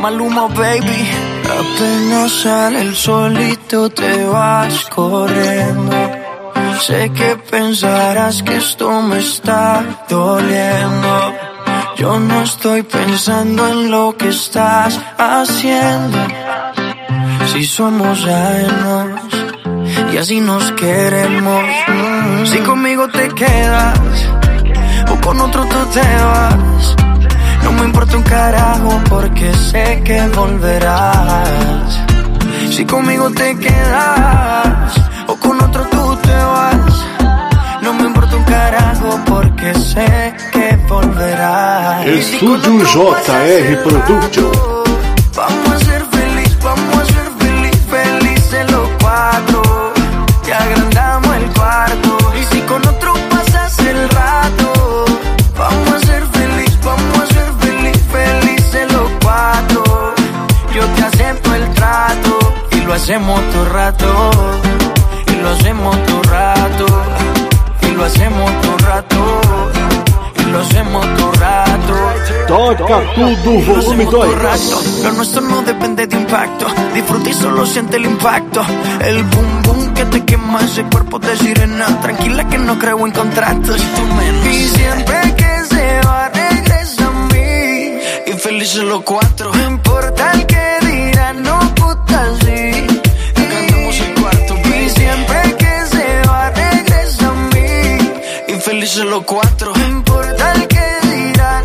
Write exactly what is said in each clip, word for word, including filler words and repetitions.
Maluma, baby. Apenas sale el solito te vas corriendo. Sé que pensarás que esto me está doliendo. Yo no estoy pensando en lo que estás haciendo. Si somos ajenos y así nos queremos. Si conmigo te quedas o con otro tú te vas, no me importa un carajo porque sé que volverás. Si conmigo te quedas o con otro tú te vas, no me importa un carajo porque sé que volverás. Estúdio J R Production. Vamos a ser feliz, vamos a ser feliz, felices los cuatro. Te agrandamos el cuarto y si con otro pasas el rato, vamos a ser feliz, vamos a ser feliz, felices los cuatro. Yo te acepto el trato y lo hacemos todo rato, y lo hacemos todo rato, y lo hacemos todo rato, y lo hacemos todo rato. Toca tudo, volume dois. Lo nuestro no depende de impacto. Disfruta y solo siente el impacto. El boom boom que te quema ese cuerpo de sirena. Tranquila que no creo en contratos. Y siempre que se va regresa a mí. Y felices los cuatro. No importa el que dirán, no puta sí. Cantamos el cuarto, baby. Y siempre que se va regresa a mí. Y felices los cuatro. No importa el que dirán.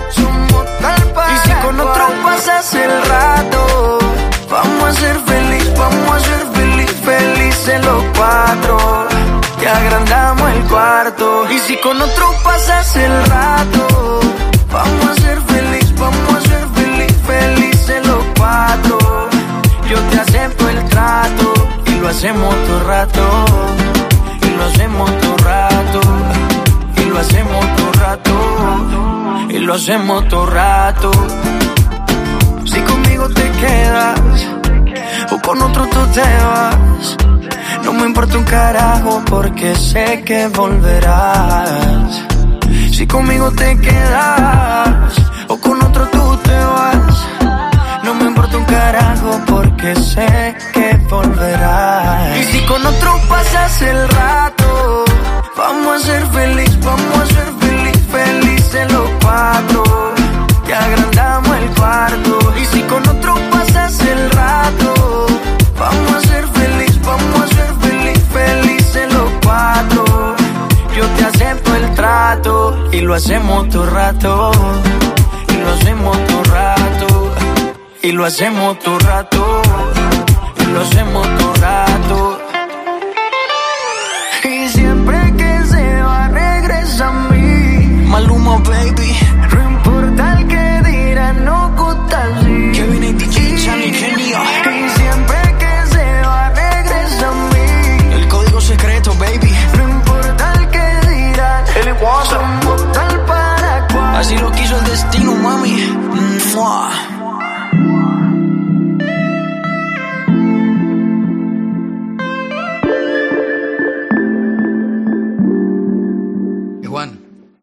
Y si con otro pasas el rato, vamos a ser feliz, vamos a ser feliz, felices los cuatro. Te agrandamos el cuarto. Y si con otro pasas el rato, vamos a ser feliz, vamos a ser feliz, felices los cuatro. Yo te acepto el trato y lo hacemos todo rato, y lo hacemos todo rato, y lo hacemos todo rato, y lo hacemos todo rato. Si conmigo te quedas o con otro tú te vas, no me importa un carajo porque sé que volverás. Si conmigo te quedas o con otro tú te vas, no me importa un carajo porque sé que volverás. Y si con otro pasas el rato, vamos a ser feliz, vamos a ser feliz, felices los cuatro. Te agrandamos el cuarto. Y si con otro pasas el rato, vamos a ser feliz, vamos a ser feliz, felices los cuatro. Yo te acepto el trato y lo hacemos todo rato, y lo hacemos todo rato, y lo hacemos todo rato, y lo hacemos todo rato.